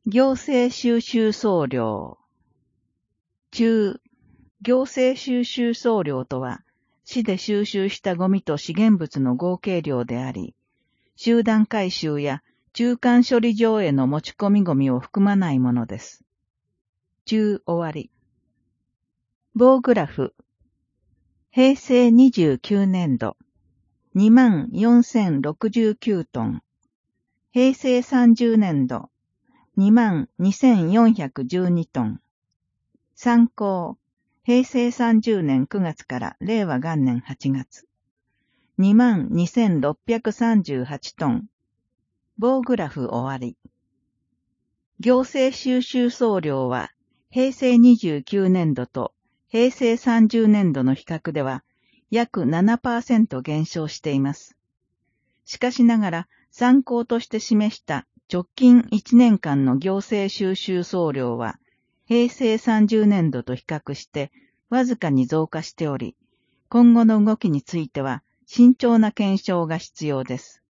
行政収集総量。中、行政収集総量とは、市で収集したゴミと資源物の合計量であり、集団回収や中間処理場への持ち込みゴミを含まないものです。中終わり。棒グラフ。平成29年度、24,069トン。平成30年度、22,412トン。参考、平成30年9月から令和元年8月。22,638トン。棒グラフ終わり。行政収集総量は、平成29年度と平成30年度の比較では、約 7% 減少しています。しかしながら、参考として示した直近1年間の行政収集総量は、平成30年度と比較してわずかに増加しており、今後の動きについては慎重な検証が必要です。